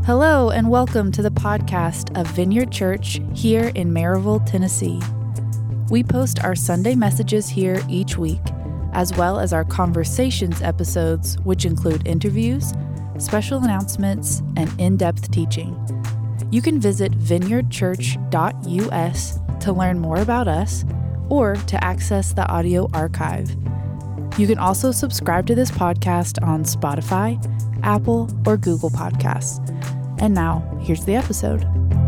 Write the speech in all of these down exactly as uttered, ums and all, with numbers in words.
Hello and welcome to the podcast of Vineyard Church here in Maryville, Tennessee. We post our Sunday messages here each week, as well as our conversations episodes, which include interviews, special announcements, and in-depth teaching. You can visit vineyard church dot u s to learn more about us or to access the audio archive. You can also subscribe to this podcast on Spotify, Apple, or Google Podcasts. And now, here's the episode.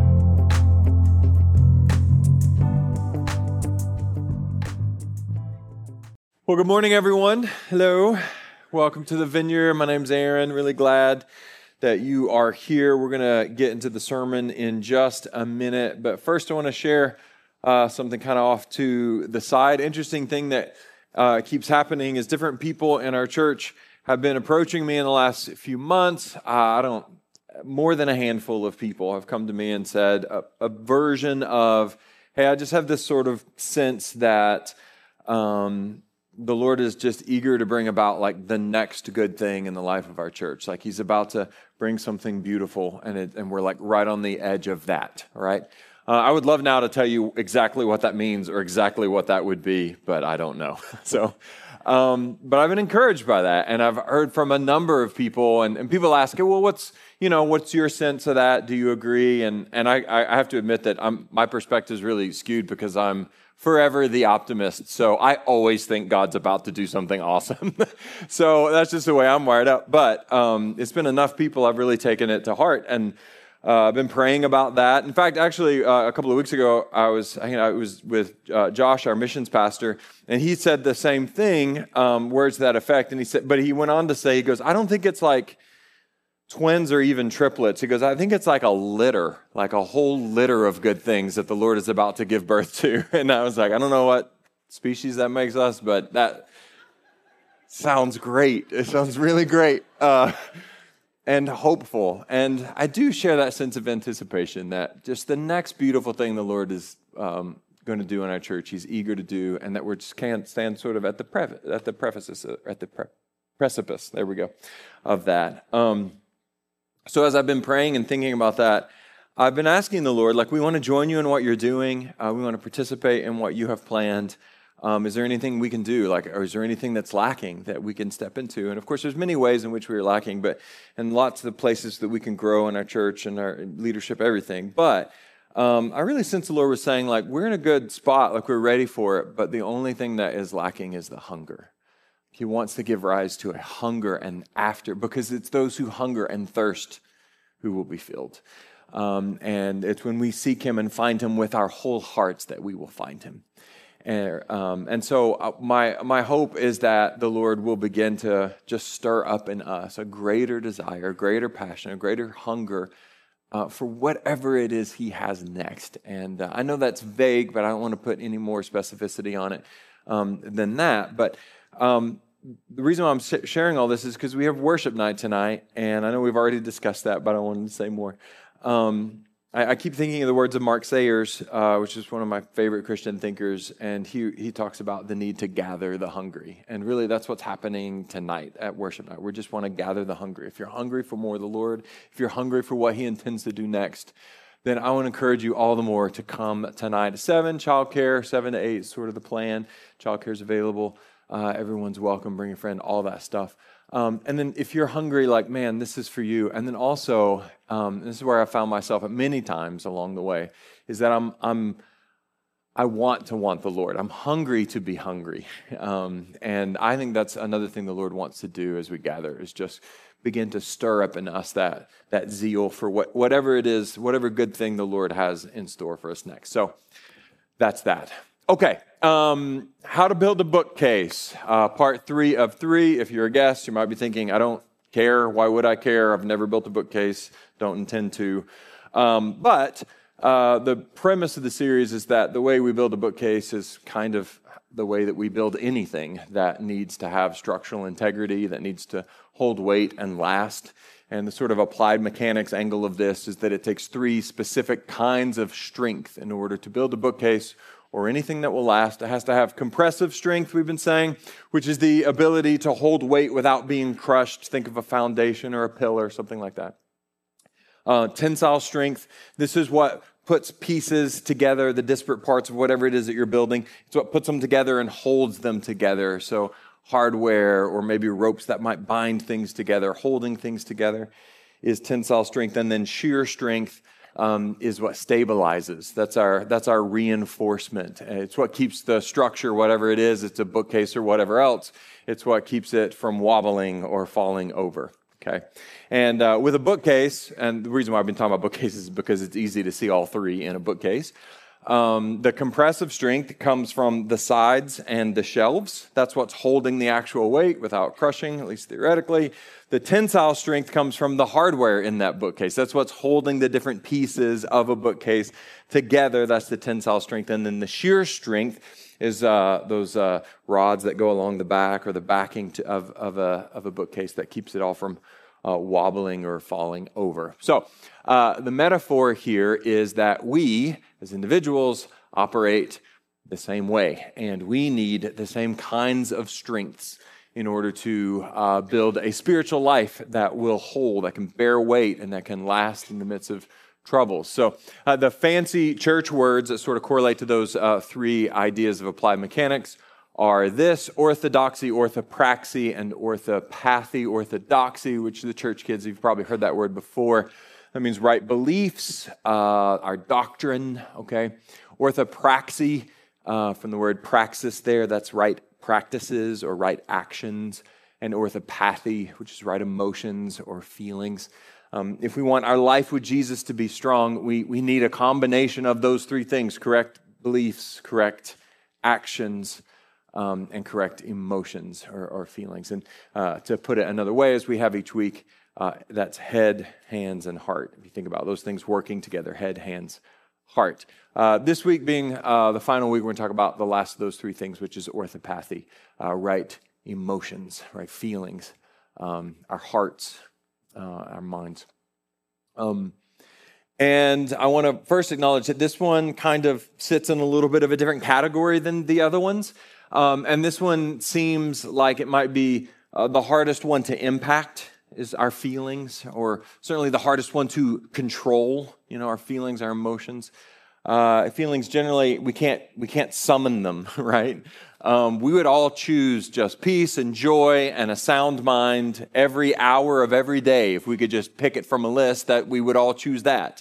Well, good morning, everyone. Hello. Welcome to the Vineyard. My name's Aaron. Really glad that you are here. We're going to get into the sermon in just a minute. But first, I want to share uh, something kind of off to the side. Interesting thing that uh, keeps happening is different people in our church have been approaching me in the last few months. Uh, I don't, more than a handful of people have come to me and said a, a version of, hey, I just have this sort of sense that um, the Lord is just eager to bring about like the next good thing in the life of our church. Like he's about to bring something beautiful and it, and we're like right on the edge of that, right? Uh, I would love now to tell you exactly what that means or exactly what that would be, but I don't know. so, um, but I've been encouraged by that. And I've heard from a number of people and, and people ask, well, what's, you know, what's your sense of that? Do you agree? And, and I, I have to admit that I'm, my perspective is really skewed because I'm forever the optimist. So I always think God's about to do something awesome. So that's just the way I'm wired up. But um, it's been enough people I've really taken it to heart. And Uh, I've been praying about that. In fact, actually, uh, a couple of weeks ago, I was you know, I was with uh, Josh, our missions pastor, and he said the same thing, um, words to that effect. And he said, but he went on to say, he goes, I don't think it's like twins or even triplets. He goes, I think it's like a litter, like a whole litter of good things that the Lord is about to give birth to. And I was like, I don't know what species that makes us, but that sounds great. It sounds really great. Uh, And hopeful. And I do share that sense of anticipation that just the next beautiful thing the Lord is um, going to do in our church, he's eager to do, and that we just can't stand sort of at the pre- at the preface, at the pre- precipice, there we go, of that. Um, so as I've been praying and thinking about that, I've been asking the Lord, like, we want to join you in what you're doing. Uh, we want to participate in what you have planned. Um, is there anything we can do, like, or is there anything that's lacking that we can step into? And of course, there's many ways in which we are lacking, but and lots of the places that we can grow in our church and our leadership, everything. But um, I really sense the Lord was saying, like, we're in a good spot, like we're ready for it, but the only thing that is lacking is the hunger. He wants to give rise to a hunger and after, because it's those who hunger and thirst who will be filled. Um, and it's when we seek him and find him with our whole hearts that we will find him. And, um, and so uh, my my hope is that the Lord will begin to just stir up in us a greater desire, a greater passion, a greater hunger uh, for whatever it is he has next. And uh, I know that's vague, but I don't want to put any more specificity on it um, than that. But um, the reason why I'm sharing all this is because we have worship night tonight, and I know we've already discussed that, but I wanted to say more. Um, I keep thinking of the words of Mark Sayers, uh, which is one of my favorite Christian thinkers, and he he talks about the need to gather the hungry. And really, that's what's happening tonight at worship night. We just want to gather the hungry. If you're hungry for more of the Lord, if you're hungry for what he intends to do next, then I want to encourage you all the more to come tonight. Seven, childcare, seven to eight is sort of the plan. Childcare is available. Uh, everyone's welcome. Bring a friend, all that stuff. Um, and then if you're hungry, like, man, this is for you. And then also, um, this is where I found myself at many times along the way, is that I'm, I'm, I want to want the Lord. I'm hungry to be hungry. Um, and I think that's another thing the Lord wants to do as we gather, is just begin to stir up in us that, that zeal for what, whatever it is, whatever good thing the Lord has in store for us next. So that's that. Okay, um, how to build a bookcase, uh, part three of three. If you're a guest, you might be thinking, I don't care. Why would I care? I've never built a bookcase. Don't intend to. Um, but uh, the premise of the series is that the way we build a bookcase is kind of the way that we build anything that needs to have structural integrity, that needs to hold weight and last. And the sort of applied mechanics angle of this is that it takes three specific kinds of strength in order to build a bookcase or anything that will last. It has to have compressive strength, we've been saying, which is the ability to hold weight without being crushed. Think of a foundation or a pillar, something like that. Uh, tensile strength, this is what puts pieces together, the disparate parts of whatever it is that you're building. It's what puts them together and holds them together. So hardware or maybe ropes that might bind things together, holding things together is tensile strength. And then shear strength um, is what stabilizes. That's our, that's our reinforcement. It's what keeps the structure, whatever it is, it's a bookcase or whatever else, it's what keeps it from wobbling or falling over. Okay, and uh, with a bookcase, and the reason why I've been talking about bookcases is because it's easy to see all three in a bookcase. Um, the compressive strength comes from the sides and the shelves. That's what's holding the actual weight without crushing, at least theoretically. The tensile strength comes from the hardware in that bookcase. That's what's holding the different pieces of a bookcase together. That's the tensile strength. And then the shear strength is uh, those uh, rods that go along the back or the backing to, of, of, a, of a bookcase that keeps it all from uh, wobbling or falling over. So uh, the metaphor here is that we, as individuals, operate the same way, and we need the same kinds of strengths in order to uh, build a spiritual life that will hold, that can bear weight, and that can last in the midst of troubles. So uh, the fancy church words that sort of correlate to those uh, three ideas of applied mechanics are this: orthodoxy, orthopraxy, and orthopathy. Orthodoxy, which the church kids, you've probably heard that word before. That means right beliefs, uh, our doctrine, okay? Orthopraxy, uh, from the word praxis there, that's right practices or right actions. And orthopathy, which is right emotions or feelings. Um, if we want our life with Jesus to be strong, we, we need a combination of those three things: correct beliefs, correct actions, um, and correct emotions or, or feelings. And uh, to put it another way, as we have each week, uh, that's head, hands, and heart. If you think about those things working together, head, hands, heart. Uh, this week being uh, the final week, we're going to talk about the last of those three things, which is orthopathy, uh, right emotions, right feelings, um, our hearts, Uh, our minds. Um, and I want to first acknowledge that this one kind of sits in a little bit of a different category than the other ones. Um, and this one seems like it might be uh, the hardest one to impact is our feelings, or certainly the hardest one to control, you know, our feelings, our emotions. Uh, feelings generally, we can't we can't summon them, right? Um, we would all choose just peace and joy and a sound mind every hour of every day. If we could just pick it from a list, that we would all choose that.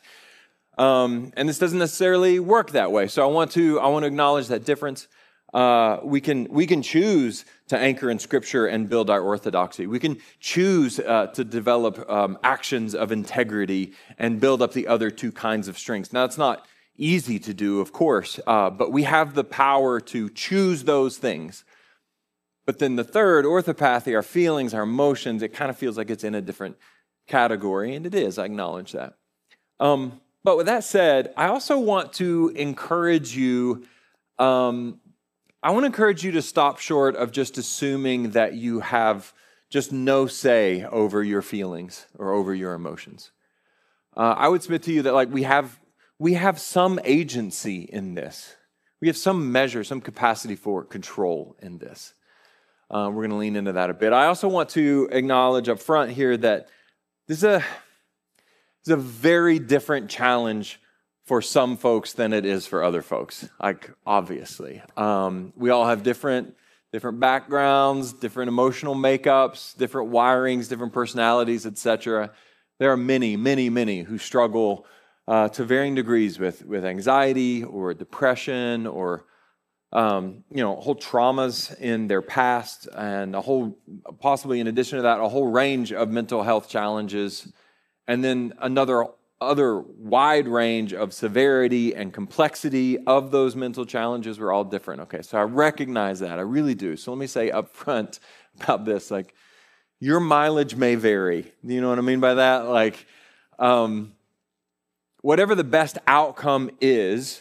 Um, and this doesn't necessarily work that way. So I want to I want to acknowledge that difference. Uh, we can we can choose to anchor in Scripture and build our orthodoxy. We can choose uh, to develop um, actions of integrity and build up the other two kinds of strengths. Now, it's not easy to do, of course, uh, but we have the power to choose those things. But then the third, orthopathy, our feelings, our emotions, it kind of feels like it's in a different category, and it is, I acknowledge that. Um, but with that said, I also want to encourage you, um, I want to encourage you to stop short of just assuming that you have just no say over your feelings or over your emotions. Uh, I would submit to you that like we have We have some agency in this. We have some measure, some capacity for control in this. Uh, we're going to lean into that a bit. I also want to acknowledge up front here that this is a, this is a very different challenge for some folks than it is for other folks, like obviously. Um, we all have different, different backgrounds, different emotional makeups, different wirings, different personalities, et cetera. There are many, many, many who struggle Uh, to varying degrees with, with anxiety or depression or, um, you know, whole traumas in their past, and a whole, possibly in addition to that, a whole range of mental health challenges, and then another other wide range of severity and complexity of those mental challenges. We're all different. Okay, so I recognize that. I really do. So let me say up front about this, like, your mileage may vary. Do you know what I mean by that? Like, um, whatever the best outcome is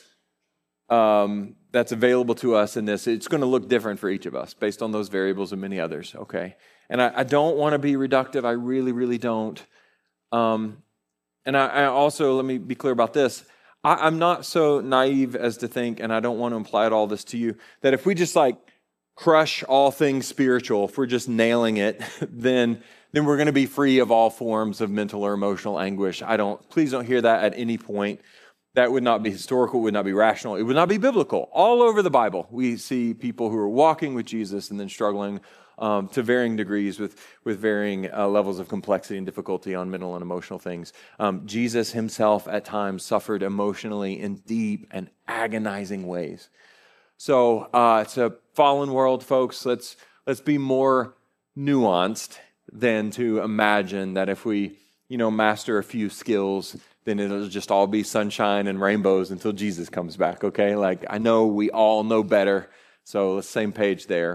um, that's available to us in this, it's going to look different for each of us based on those variables and many others, okay? And I, I don't want to be reductive. I really, really don't. Um, and I, I also, let me be clear about this. I, I'm not so naive as to think, and I don't want to imply at all this to you, that if we just like crush all things spiritual, if we're just nailing it, then then we're going to be free of all forms of mental or emotional anguish. I don't, please don't hear that at any point. That would not be historical, it would not be rational, it would not be biblical. All over the Bible, we see people who are walking with Jesus and then struggling um, to varying degrees with, with varying uh, levels of complexity and difficulty on mental and emotional things. Um, Jesus himself at times suffered emotionally in deep and agonizing ways. So uh, it's a fallen world, folks. Let's let's be more nuanced than to imagine that if we, you know, master a few skills, then it'll just all be sunshine and rainbows until Jesus comes back, okay? Like, I know we all know better, so let's same page there.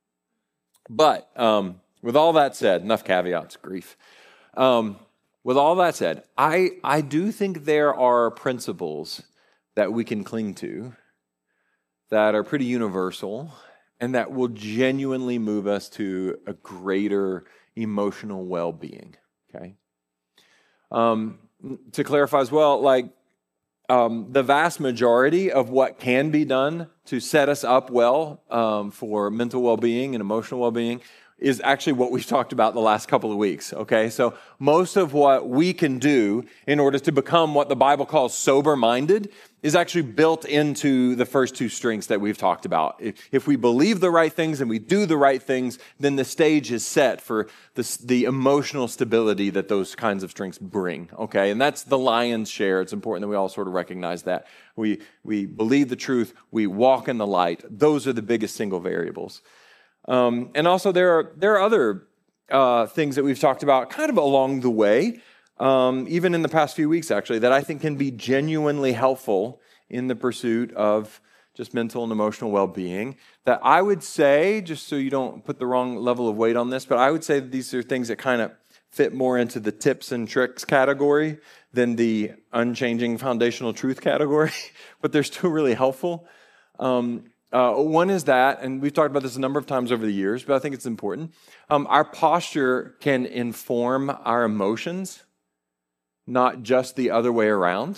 But um, with all that said, enough caveats, grief. Um, with all that said, I, I do think there are principles that we can cling to that are pretty universal and that will genuinely move us to a greater emotional well-being, okay? Um, to clarify as well, like um, the vast majority of what can be done to set us up well um, for mental well-being and emotional well-being is actually what we've talked about the last couple of weeks, okay? So most of what we can do in order to become what the Bible calls sober-minded is actually built into the first two strengths that we've talked about. If, if we believe the right things and we do the right things, then the stage is set for the, the emotional stability that those kinds of strengths bring, okay? And that's the lion's share. It's important that we all sort of recognize that. We, we believe the truth. We walk in the light. Those are the biggest single variables. Um, and also there are there are other uh, things that we've talked about kind of along the way, um, even in the past few weeks actually, that I think can be genuinely helpful in the pursuit of just mental and emotional well-being. That I would say, just so you don't put the wrong level of weight on this, but I would say that these are things that kind of fit more into the tips and tricks category than the unchanging foundational truth category, but they're still really helpful. Um, Uh, one is that, and we've talked about this a number of times over the years, but I think it's important. Um, our posture can inform our emotions, not just the other way around.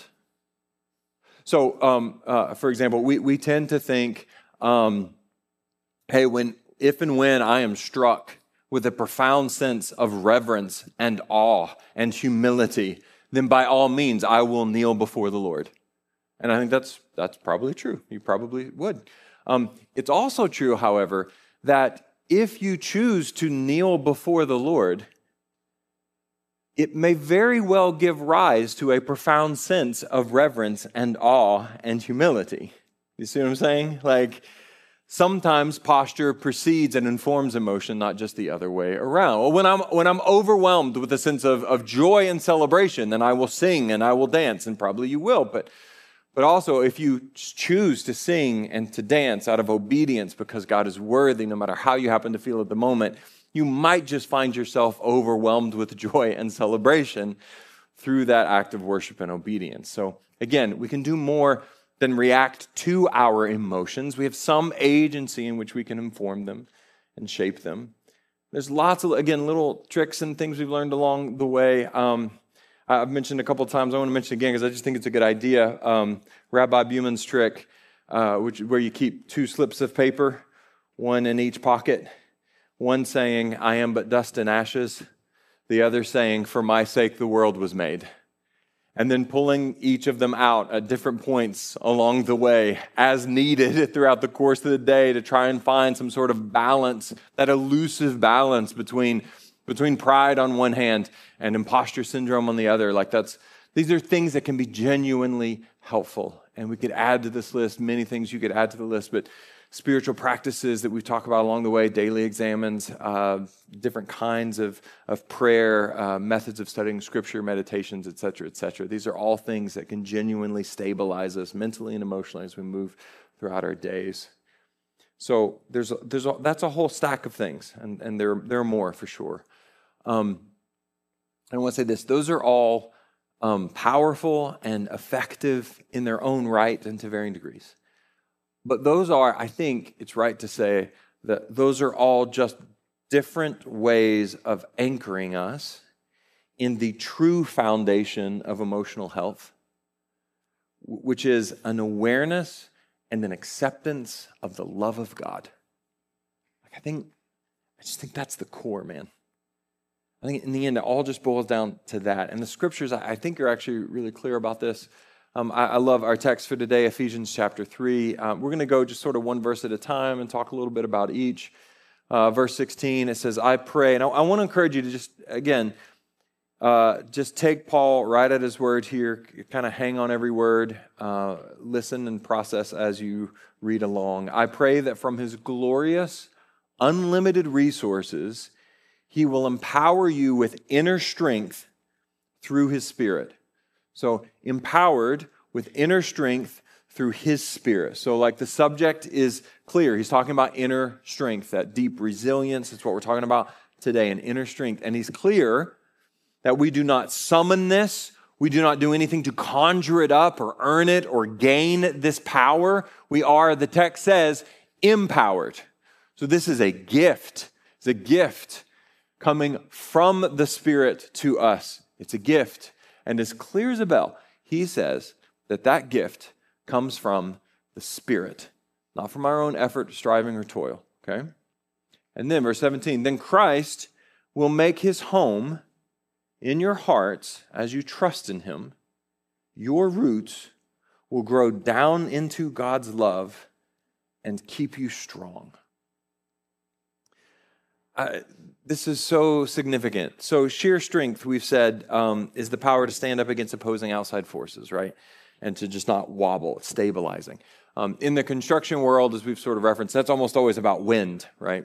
So, um, uh, for example, we, we tend to think, um, hey, when if and when I am struck with a profound sense of reverence and awe and humility, then by all means I will kneel before the Lord. And I think that's that's probably true. You probably would. Um, it's also true, however, that if you choose to kneel before the Lord, it may very well give rise to a profound sense of reverence and awe and humility. You see what I'm saying? Like, sometimes posture precedes and informs emotion, not just the other way around. Well, when I'm when I'm overwhelmed with a sense of, of joy and celebration, then I will sing and I will dance, and probably you will, but But also, if you choose to sing and to dance out of obedience because God is worthy, no matter how you happen to feel at the moment, you might just find yourself overwhelmed with joy and celebration through that act of worship and obedience. So again, we can do more than react to our emotions. We have some agency in which we can inform them and shape them. There's lots of, again, little tricks and things we've learned along the way. Um, I've mentioned a couple of times. I want to mention it again because I just think it's a good idea. Um, Rabbi Buman's trick, uh, which where you keep two slips of paper, one in each pocket, one saying, "I am but dust and ashes," the other saying, "For my sake the world was made." And then pulling each of them out at different points along the way as needed throughout the course of the day to try and find some sort of balance, that elusive balance between Between pride on one hand and imposter syndrome on the other. Like that's, these are things that can be genuinely helpful. And we could add to this list, many things you could add to the list, but spiritual practices that we talk about along the way, daily examines, uh, different kinds of, of prayer, uh, methods of studying scripture, meditations, et cetera, et cetera. These are all things that can genuinely stabilize us mentally and emotionally as we move throughout our days. So there's a, there's a, that's a whole stack of things, and, and there, there are more for sure. Um, I want to say this, those are all um, powerful and effective in their own right and to varying degrees. But those are, I think it's right to say that those are all just different ways of anchoring us in the true foundation of emotional health, which is an awareness and an acceptance of the love of God. I think, I just think that's the core, man. I think in the end, it all just boils down to that. And the scriptures, I think, are actually really clear about this. Um, I, I love our text for today, Ephesians chapter three. Um, we're going to go just sort of one verse at a time and talk a little bit about each. Uh, verse sixteen, it says, I pray. And I, I want to encourage you to just, again, uh, just take Paul right at his word here, kind of hang on every word, uh, listen and process as you read along. I pray that from his glorious, unlimited resources, he will empower you with inner strength through his Spirit. So empowered with inner strength through his Spirit. So like the subject is clear. He's talking about inner strength, that deep resilience. That's what we're talking about today, an inner strength. And he's clear that we do not summon this. We do not do anything to conjure it up or earn it or gain this power. We are, the text says, empowered. So this is a gift. It's a gift coming from the Spirit to us. It's a gift. And as clear as a bell, he says that that gift comes from the Spirit, not from our own effort, striving, or toil. Okay? And then verse seventeen, then Christ will make his home in your hearts as you trust in him. Your roots will grow down into God's love and keep you strong. I, this is so significant. So sheer strength, we've said, um, is the power to stand up against opposing outside forces, right? And to just not wobble. It's stabilizing. Um, in the construction world, as we've sort of referenced, that's almost always about wind, right?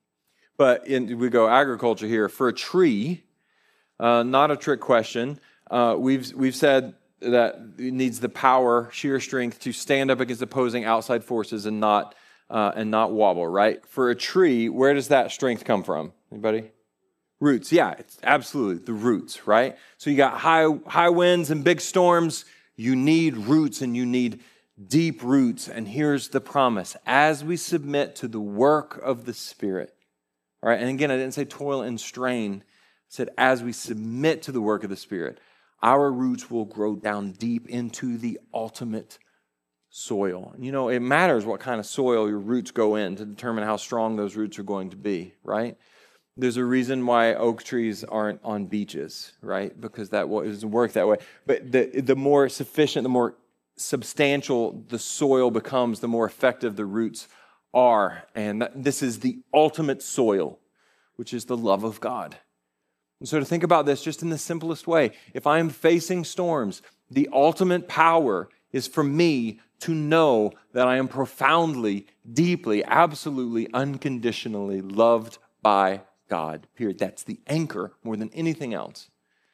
But in, we go agriculture here. For a tree, uh, not a trick question, uh, we've we've said that it needs the power, sheer strength, to stand up against opposing outside forces and not Uh, and not wobble, right? For a tree, where does that strength come from? Anybody? Roots. Yeah, it's absolutely the roots, right? So you got high high winds and big storms. You need roots and you need deep roots. And here's the promise. As we submit to the work of the Spirit, all right? And again, I didn't say toil and strain. I said as we submit to the work of the Spirit, our roots will grow down deep into the ultimate soil. You know, it matters what kind of soil your roots go in to determine how strong those roots are going to be, right? There's a reason why oak trees aren't on beaches, right? Because that doesn't work that way. But the, the more sufficient, the more substantial the soil becomes, the more effective the roots are. And that, this is the ultimate soil, which is the love of God. And so to think about this just in the simplest way, if I am facing storms, the ultimate power is for me to know that I am profoundly, deeply, absolutely, unconditionally loved by God, period. That's the anchor more than anything else.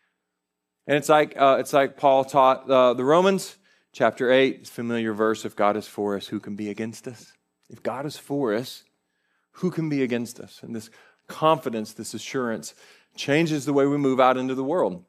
And it's like uh, it's like Paul taught uh, the Romans, chapter eight, familiar verse, if God is for us, who can be against us? If God is for us, who can be against us? And this confidence, this assurance changes the way we move out into the world.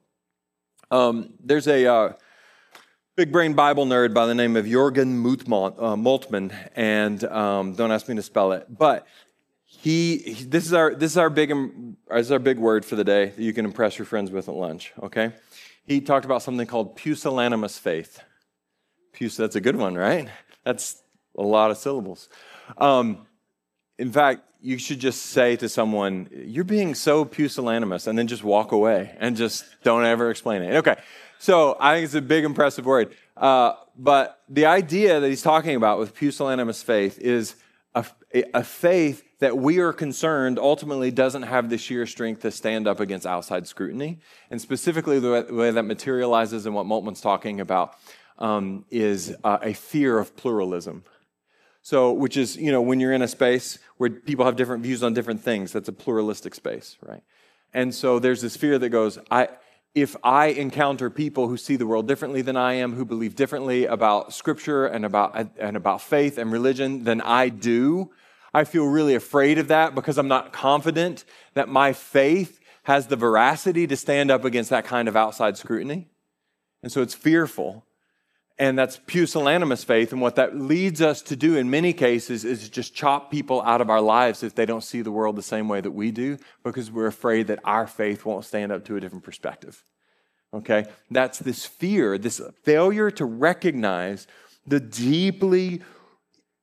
Um, there's a... Uh, Big brain Bible nerd by the name of Jürgen Moltmann, and um, don't ask me to spell it. But he, he, this is our this is our big this is our big word for the day that you can impress your friends with at lunch. Okay, he talked about something called pusillanimous faith. Pus, that's a good one, right? That's a lot of syllables. Um, in fact, you should just say to someone, "You're being so pusillanimous," and then just walk away and just don't ever explain it. Okay. So I think it's a big, impressive word. Uh, but the idea that he's talking about with pusillanimous faith is a, a faith that we are concerned ultimately doesn't have the sheer strength to stand up against outside scrutiny. And specifically the way, the way that materializes in what Moltmann's talking about um, is uh, a fear of pluralism. So, which is, you know, when you're in a space where people have different views on different things, that's a pluralistic space, right? And so there's this fear that goes, I... If I encounter people who see the world differently than I am, who believe differently about Scripture and about and about faith and religion than I do, I feel really afraid of that because I'm not confident that my faith has the veracity to stand up against that kind of outside scrutiny. And so it's fearful. And that's pusillanimous faith. And what that leads us to do in many cases is just chop people out of our lives if they don't see the world the same way that we do, because we're afraid that our faith won't stand up to a different perspective. Okay? That's this fear, this failure to recognize the deeply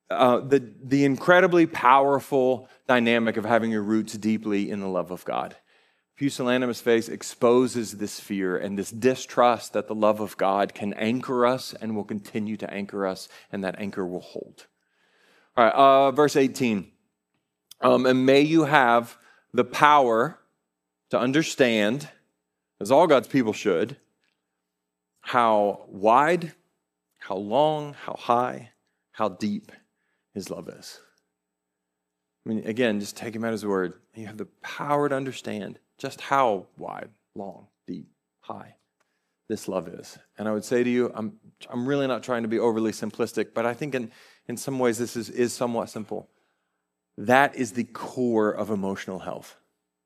uh, the, the incredibly powerful dynamic of having your roots deeply in the love of God. Pusillanimous faith exposes this fear and this distrust that the love of God can anchor us and will continue to anchor us, and that anchor will hold. All right, uh, verse eighteen. Um, and may you have the power to understand, as all God's people should, how wide, how long, how high, how deep his love is. I mean, again, just take him at his word. You have the power to understand just how wide, long, deep, high this love is. And I would say to you, I'm I'm really not trying to be overly simplistic, but I think in, in some ways this is, is somewhat simple. That is the core of emotional health.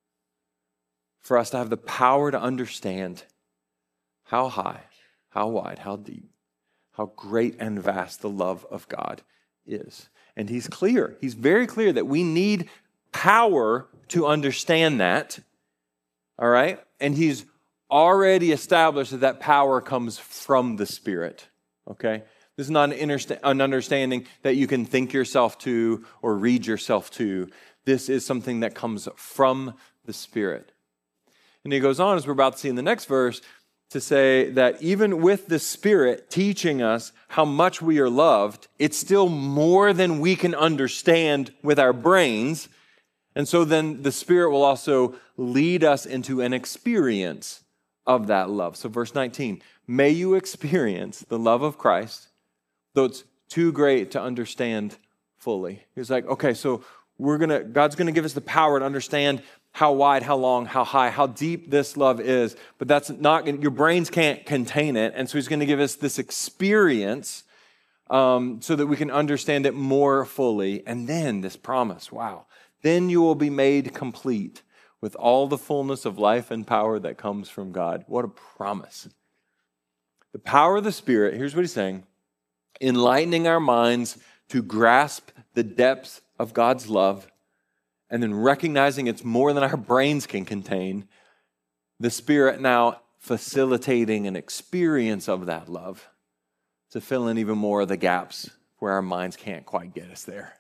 For us to have the power to understand how high, how wide, how deep, how great and vast the love of God is. And he's clear. He's very clear that we need power to understand that. All right? And he's already established that that power comes from the Spirit. Okay? This is not an, intersta- an understanding that you can think yourself to or read yourself to. This is something that comes from the Spirit. And he goes on, as we're about to see in the next verse, to say that even with the Spirit teaching us how much we are loved, it's still more than we can understand with our brains. And so then the Spirit will also lead us into an experience of that love. So verse nineteen, may you experience the love of Christ, though it's too great to understand fully. He's like, okay, so we're gonna, God's gonna give us the power to understand how wide, how long, how high, how deep this love is, but that's not, your brains can't contain it. And so he's going to give us this experience um, so that we can understand it more fully. And then this promise, wow, then you will be made complete with all the fullness of life and power that comes from God. What a promise. The power of the Spirit, here's what he's saying, enlightening our minds to grasp the depths of God's love, and then recognizing it's more than our brains can contain, the Spirit now facilitating an experience of that love to fill in even more of the gaps where our minds can't quite get us there.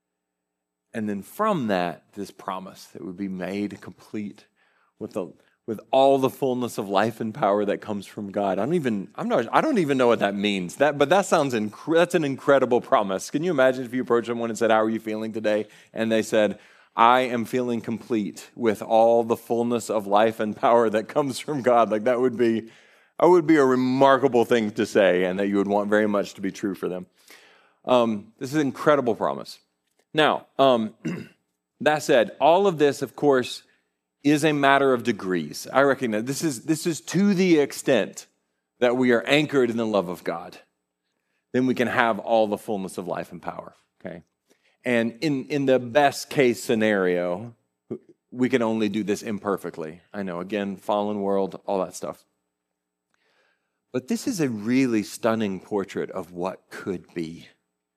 And then from that, this promise that would be made complete with the with all the fullness of life and power that comes from God. I don't even I'm not I don't even know what that means. That but that sounds inc- that's an incredible promise. Can you imagine if you approached someone and said, "How are you feeling today?" And they said, I am feeling complete with all the fullness of life and power that comes from God. Like that would be, that would be a remarkable thing to say, and that you would want very much to be true for them. Um, this is an incredible promise. Now, um, that said, all of this, of course, is a matter of degrees. I recognize this is this is to the extent that we are anchored in the love of God, then we can have all the fullness of life and power. Okay. And in, in the best case scenario, we can only do this imperfectly. I know, again, fallen world, all that stuff. But this is a really stunning portrait of what could be.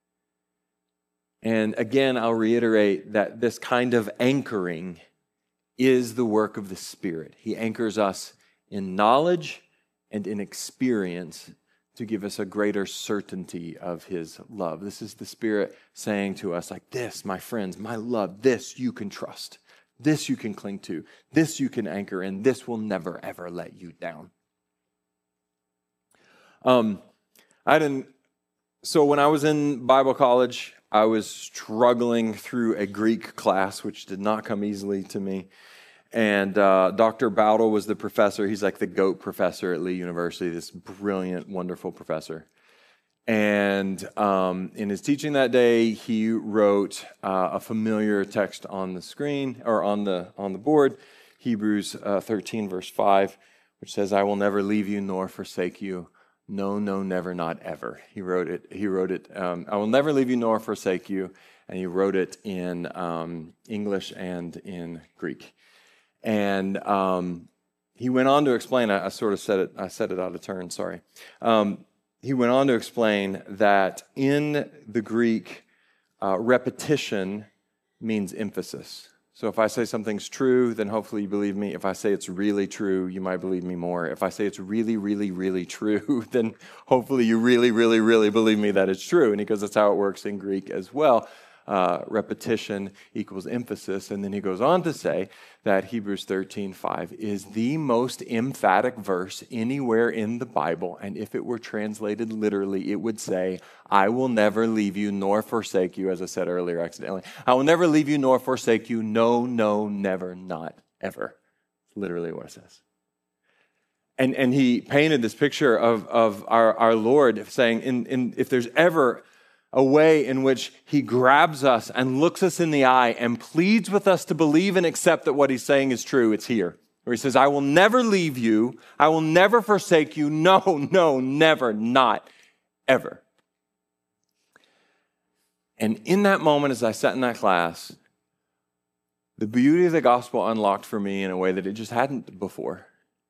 And again, I'll reiterate that this kind of anchoring is the work of the Spirit. He anchors us in knowledge and in experience to give us a greater certainty of his love. This is the Spirit saying to us, like, this, my friends, my love, this you can trust. This you can cling to. This you can anchor in. This will never, ever let you down. Um, I didn't, so when I was in Bible college, I was struggling through a Greek class, which did not come easily to me. And uh, Doctor Bowdle was the professor. He's like the GOAT professor at Lee University, this brilliant, wonderful professor. And um, in his teaching that day, he wrote uh, a familiar text on the screen, or on the on the board, Hebrews uh, thirteen, verse five, which says, I will never leave you nor forsake you. No, no, never, not ever. He wrote it. He wrote it. Um, I will never leave you nor forsake you. And he wrote it in um, English and in Greek. And um, he went on to explain, I, I sort of said it, I said it out of turn, sorry. Um, he went on to explain that in the Greek, uh, repetition means emphasis. So if I say something's true, then hopefully you believe me. If I say it's really true, you might believe me more. If I say it's really, really, really true, then hopefully you really, really, really believe me that it's true. And he goes, that's how it works in Greek as well. Uh, repetition equals emphasis. And then he goes on to say that Hebrews thirteen five is the most emphatic verse anywhere in the Bible. And if it were translated literally, it would say, I will never leave you nor forsake you, as I said earlier accidentally. I will never leave you nor forsake you. No, no, never, not ever. It's literally what it says. And and he painted this picture of, of our, our Lord saying, in, in, if there's ever a way in which he grabs us and looks us in the eye and pleads with us to believe and accept that what he's saying is true, it's here. Where he says, I will never leave you. I will never forsake you. No, no, never, not ever. And in that moment, as I sat in that class, the beauty of the gospel unlocked for me in a way that it just hadn't before.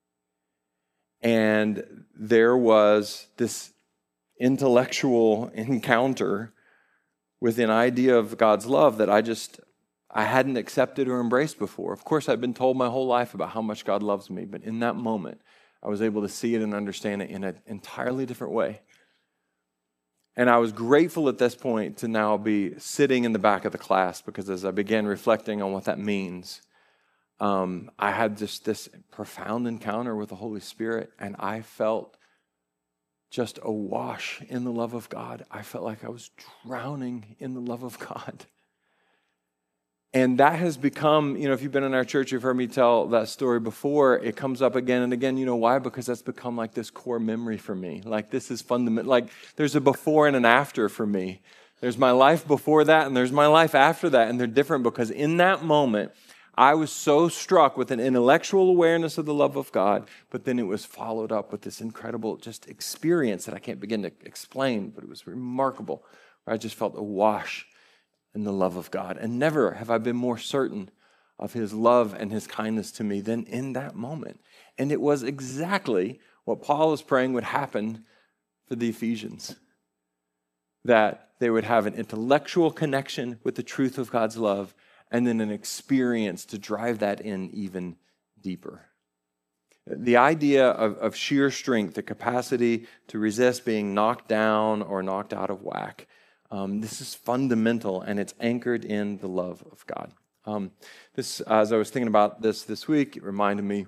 And there was this intellectual encounter with an idea of God's love that I just, I hadn't accepted or embraced before. Of course, I'd been told my whole life about how much God loves me, but in that moment, I was able to see it and understand it in an entirely different way. And I was grateful at this point to now be sitting in the back of the class, because as I began reflecting on what that means, um, I had just this profound encounter with the Holy Spirit, and I felt just awash in the love of God. I felt like I was drowning in the love of God. And that has become, you know, if you've been in our church, you've heard me tell that story before. It comes up again and again. You know why? Because that's become like this core memory for me. Like this is fundamental. Like there's a before and an after for me. There's my life before that and there's my life after that. And they're different because in that moment, I was so struck with an intellectual awareness of the love of God, but then it was followed up with this incredible just experience that I can't begin to explain, but it was remarkable. Where I just felt awash in the love of God. And never have I been more certain of his love and his kindness to me than in that moment. And it was exactly what Paul was praying would happen for the Ephesians. That they would have an intellectual connection with the truth of God's love, and then an experience to drive that in even deeper. The idea of, of sheer strength, the capacity to resist being knocked down or knocked out of whack, um, this is fundamental, and it's anchored in the love of God. Um, this, as I was thinking about this this week, it reminded me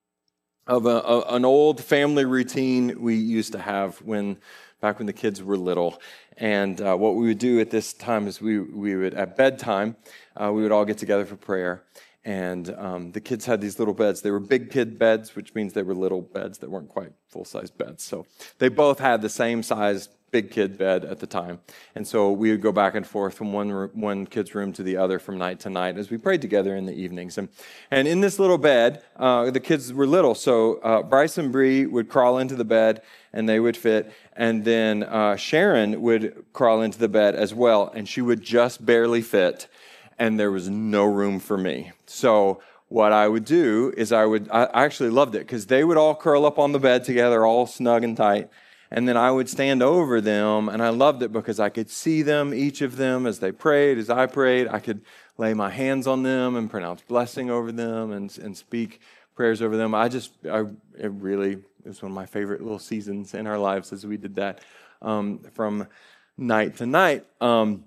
of a, a, an old family routine we used to have when back when the kids were little. And uh, what we would do at this time is we we would, at bedtime, uh, we would all get together for prayer. And um, the kids had these little beds. They were big kid beds, which means they were little beds that weren't quite full-size beds. So they both had the same size big kid bed at the time. And so we would go back and forth from one one kid's room to the other from night to night as we prayed together in the evenings. And, and in this little bed, uh, the kids were little. So uh, Bryce and Bree would crawl into the bed and they would fit. And then uh, Sharon would crawl into the bed as well. And she would just barely fit. And there was no room for me. So what I would do is I would, I actually loved it because they would all curl up on the bed together, all snug and tight. And then I would stand over them, and I loved it because I could see them, each of them, as they prayed, as I prayed. I could lay my hands on them and pronounce blessing over them and, and speak prayers over them. I just, I, it really, it was one of my favorite little seasons in our lives as we did that um, from night to night. Um,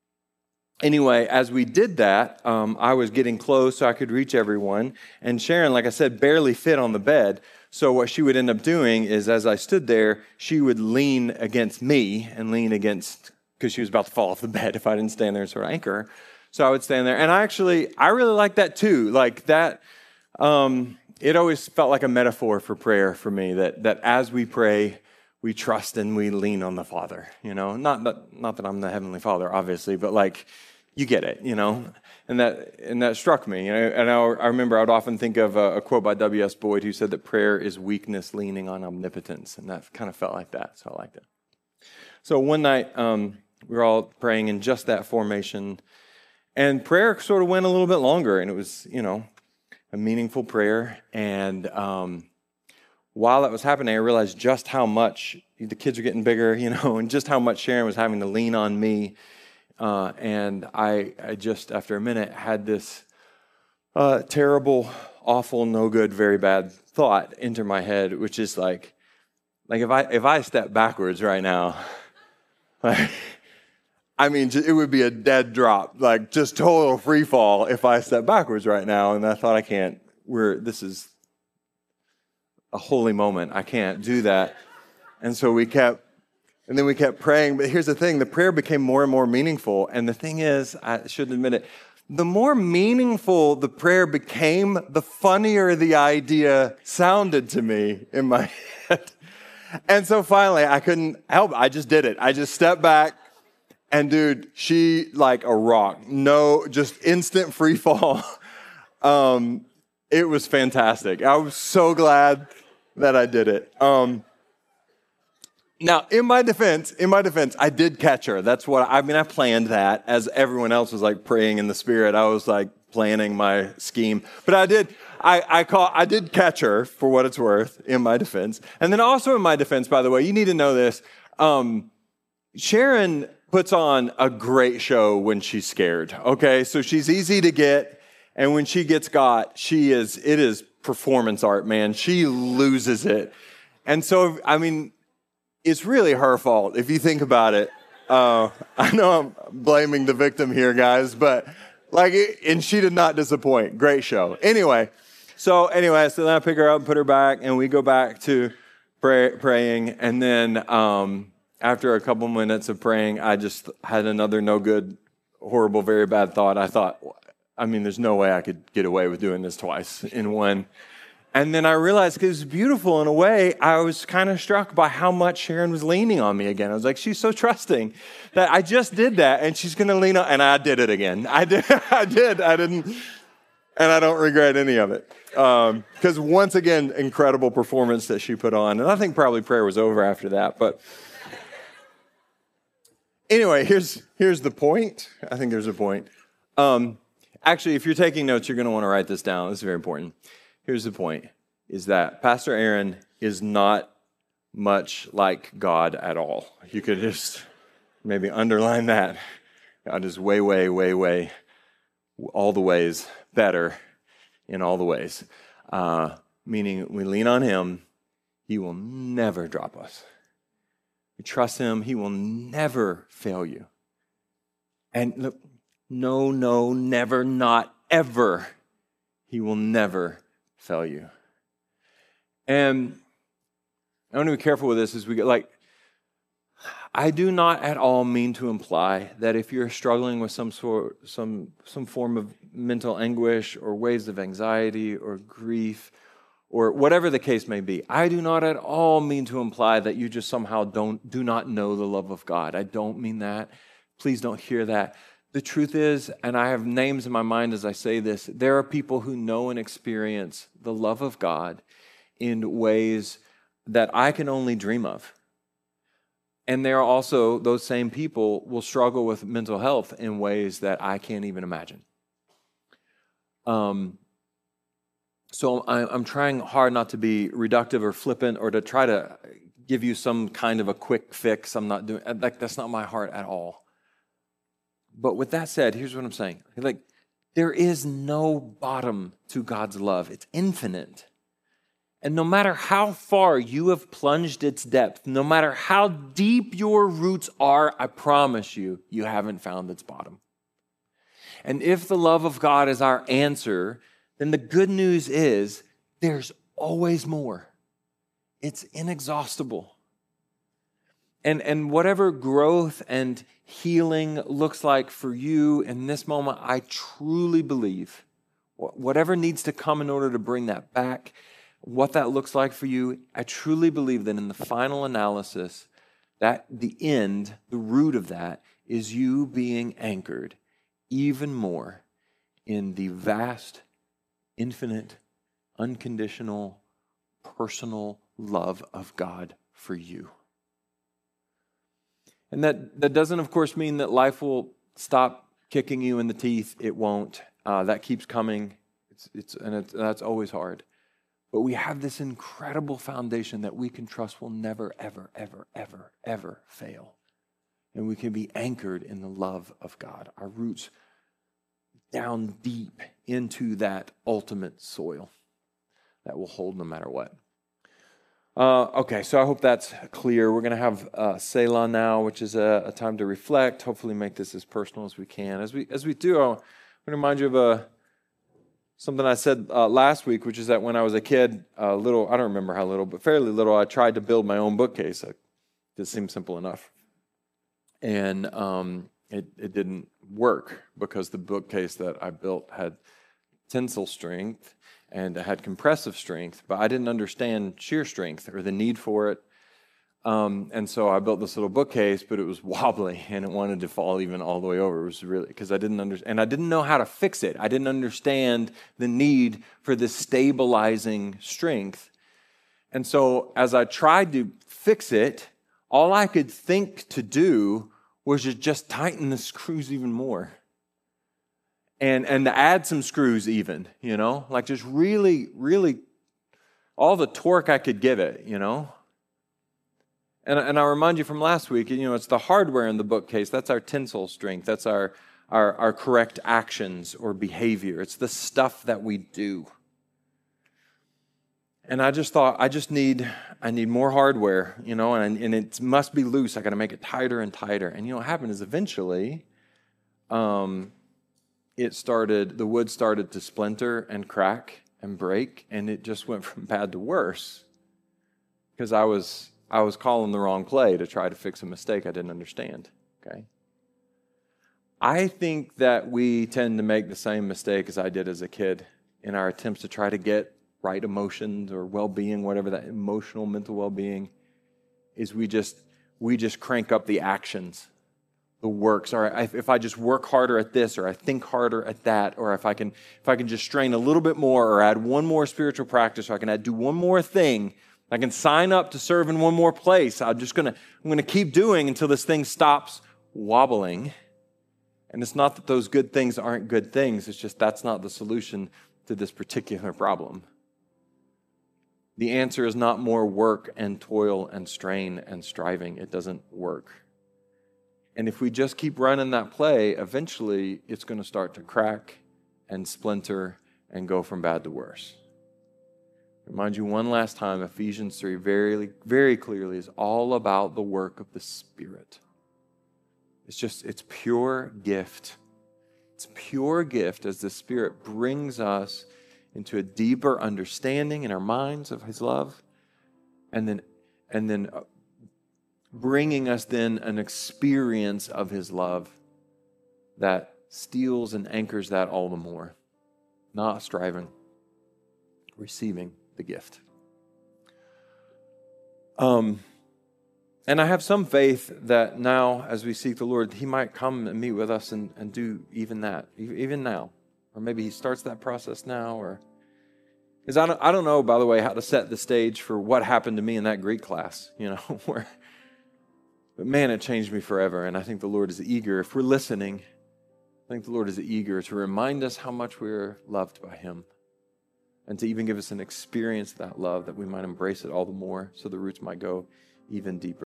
Anyway, as we did that, um, I was getting close so I could reach everyone. And Sharon, like I said, barely fit on the bed. So what she would end up doing is as I stood there, she would lean against me and lean against, because she was about to fall off the bed if I didn't stand there and sort of anchor her. So I would stand there. And I actually, I really like that too. Like that, um, it always felt like a metaphor for prayer for me, that that as we pray, we trust and we lean on the Father. You know, not that, not that I'm the Heavenly Father, obviously, but like, you get it, you know, and that and that struck me. You know, and I, I remember I would often think of a, a quote by W S Boyd who said that prayer is weakness leaning on omnipotence, and that kind of felt like that, so I liked it. So one night, um, we were all praying in just that formation, and prayer sort of went a little bit longer, and it was, you know, a meaningful prayer. And um, while that was happening, I realized just how much, the kids are getting bigger, you know, and just how much Sharon was having to lean on me. Uh, and I, I just, after a minute, had this uh, terrible, awful, no good, very bad thought enter my head, which is like, like if I if I step backwards right now, like, I mean, it would be a dead drop, like just total free fall if I step backwards right now. And I thought, I can't. We're this is a holy moment. I can't do that. And so we kept, and then we kept praying. But here's the thing: the prayer became more and more meaningful. And the thing is, I shouldn't admit it. The more meaningful the prayer became, the funnier the idea sounded to me in my head. And so finally, I couldn't help it. I just did it. I just stepped back, and dude, she like a rock. No, just instant free fall. Um, it was fantastic. I was so glad that I did it. Um, now, in my defense, in my defense, I did catch her. That's what, I mean, I planned that as everyone else was like praying in the Spirit. I was like planning my scheme. But I did, I, I call, I did catch her for what it's worth in my defense. And then also in my defense, by the way, you need to know this. Um, Sharon puts on a great show when she's scared. Okay. So she's easy to get. And when she gets got, she is, it is performance art, man. She loses it. And so, I mean, it's really her fault if you think about it. Uh, I know I'm blaming the victim here, guys, but like, and she did not disappoint. Great show. Anyway, so anyway, so then I pick her up and put her back, and we go back to pray, praying. And then um, after a couple minutes of praying, I just had another no good, horrible, very bad thought. I thought, I mean, there's no way I could get away with doing this twice in one. And then I realized, because it was beautiful in a way, I was kind of struck by how much Sharon was leaning on me again. I was like, she's so trusting that I just did that, and she's going to lean on, and I did it again. I did, I did, I didn't, and I don't regret any of it. Because um, once again, incredible performance that she put on. And I think probably prayer was over after that. But anyway, here's here's the point. I think there's a point. Um, actually, if you're taking notes, you're going to want to write this down. This is very important. Here's the point, is that Pastor Aaron is not much like God at all. You could just maybe underline that. God is way, way, way, way, all the ways better in all the ways. Uh, meaning we lean on him, he will never drop us. We trust him, he will never fail you. And look, no, no, never, not ever. He will never fail you. And I want to be careful with this as we get, like, I do not at all mean to imply that if you're struggling with some sort, some, some form of mental anguish or waves of anxiety or grief or whatever the case may be, I do not at all mean to imply that you just somehow don't, do not know the love of God. I don't mean that. Please don't hear that. The truth is, and I have names in my mind as I say this, there are people who know and experience the love of God in ways that I can only dream of. And there are also, those same people will struggle with mental health in ways that I can't even imagine. Um, so I'm trying hard not to be reductive or flippant or to try to give you some kind of a quick fix. I'm not doing, like, that's not my heart at all. But with that said, here's what I'm saying. Like, there is no bottom to God's love. It's infinite. And no matter how far you have plunged its depth, no matter how deep your roots are, I promise you, you haven't found its bottom. And if the love of God is our answer, then the good news is there's always more. It's inexhaustible. And, and whatever growth and healing looks like for you in this moment, I truly believe whatever needs to come in order to bring that back, what that looks like for you, I truly believe that in the final analysis, that the end, the root of that, is you being anchored even more in the vast, infinite, unconditional, personal love of God for you. And that, that doesn't, of course, mean that life will stop kicking you in the teeth. It won't. Uh, that keeps coming. It's, it's, and it's, that's always hard. But we have this incredible foundation that we can trust will never, ever, ever, ever, ever fail. And we can be anchored in the love of God. Our roots down deep into that ultimate soil that will hold no matter what. Uh, okay, so I hope that's clear. We're going to have uh, Selah now, which is a, a time to reflect, hopefully make this as personal as we can. As we as we do, I want to remind you of a, something I said uh, last week, which is that when I was a kid, uh, little, I don't remember how little, but fairly little, I tried to build my own bookcase. It just seemed simple enough. And um, it, it didn't work because the bookcase that I built had tensile strength and it had compressive strength, but I didn't understand shear strength or the need for it. Um, and so I built this little bookcase, but it was wobbly and it wanted to fall even all the way over. It was really, because I didn't understand, and I didn't know how to fix it. I didn't understand the need for this stabilizing strength. And so as I tried to fix it, all I could think to do was to just tighten the screws even more. And and to add some screws even, you know, like just really, really all the torque I could give it, you know. And, and I'll remind you from last week, you know, it's the hardware in the bookcase. That's our tensile strength. That's our, our, our correct actions or behavior. It's the stuff that we do. And I just thought, I just need, I need more hardware, you know, and, and it must be loose. I got to make it tighter and tighter. And you know what happened is eventually, um, it started, the wood started to splinter and crack and break, and it just went from bad to worse because I was, I was calling the wrong play to try to fix a mistake I didn't understand, okay? I think that we tend to make the same mistake as I did as a kid in our attempts to try to get right emotions or well-being, whatever that emotional, mental well-being is. We just, we just crank up the actions, the works. Or if I just work harder at this, or I think harder at that, or if I can, if I can just strain a little bit more, or add one more spiritual practice, or I can add, do one more thing, I can sign up to serve in one more place. I'm just gonna, I'm gonna keep doing until this thing stops wobbling. And it's not that those good things aren't good things. It's just that's not the solution to this particular problem. The answer is not more work and toil and strain and striving. It doesn't work. And if we just keep running that play, eventually it's going to start to crack and splinter and go from bad to worse. Remind you one last time, Ephesians three very, very clearly is all about the work of the Spirit. It's just, it's pure gift. It's pure gift as the Spirit brings us into a deeper understanding in our minds of His love, and then, and then bringing us then an experience of His love that steals and anchors that all the more. Not striving, receiving the gift. Um, and I have some faith that now, as we seek the Lord, He might come and meet with us and, and do even that, even now. Or maybe He starts that process now, or because I don't, I don't know, by the way, how to set the stage for what happened to me in that Greek class, you know, where, but man, it changed me forever. And I think the Lord is eager, if we're listening, I think the Lord is eager to remind us how much we're loved by Him, and to even give us an experience of that love that we might embrace it all the more, so the roots might go even deeper.